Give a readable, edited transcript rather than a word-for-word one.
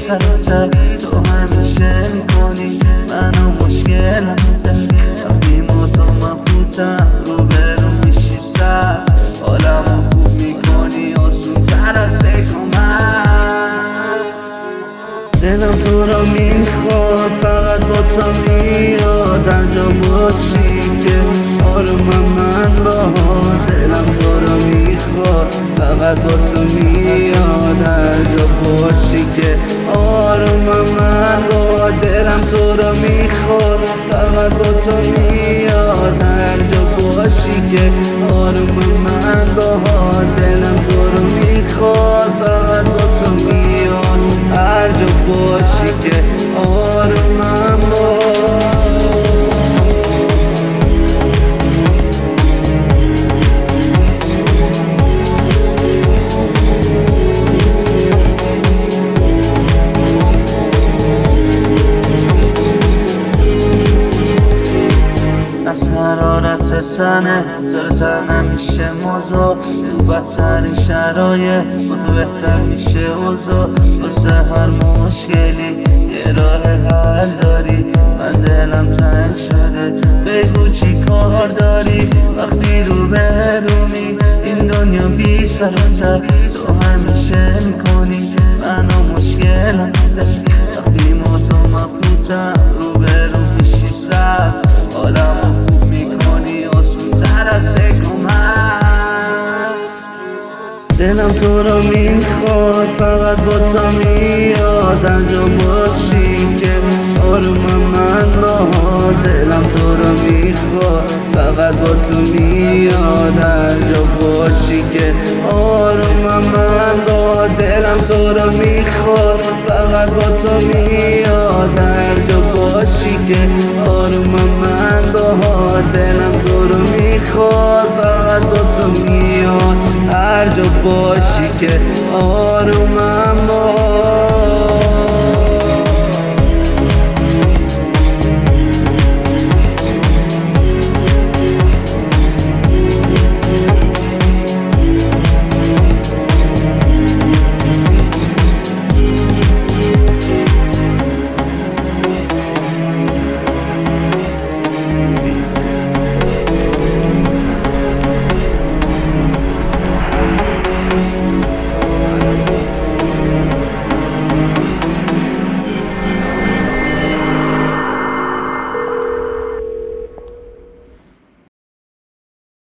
سر و ته تو همیشه میکنی منو مشکلم وقتی ما تو مبهوتم روبرو میشی سر حالمو خوب میکنی آسون تر از ذکر من دلم تو را میخواد فقط با تو میاد هر جا باشی که آرومم من باهات دلم تو را میخواد فقط با تو میاد هر جا باشی که آرومم من باهات دلم تو را میخواد فقط با تو میاد هر جا باشی که آرومم من باهات دلم تو را میخواد فقط با تو میاد هر جا باشی که آرومم باهات از حرارت تنه زرتر نمیشه موضوع تو بدترین شرایط با تو بهتر میشه اوضاع واسه هر مشکلی یه راه حل داری من دلم تنگ شده بگو چی کار داری وقتی رو برومی این دنیا بی سر و ته تو همیشه میکنی منو مشکلم داری وقتی ما تو مبهوتم رو برو میشی سبز حالمو خوب میکنی آسون تر از ذکر من دلم تو را میخواد فقط با تو میاد هر جا باشی که آرومم من باهات دلم تو را میخواد فقط با تو میاد هر جا باشی که آرومم من باهات دلم تو را میخواد فقط با تو میاد هر جا باشی که آرومم من باهات دلم تو را میخواد فقط با تو میاد هر جا باشی که آرومم باهات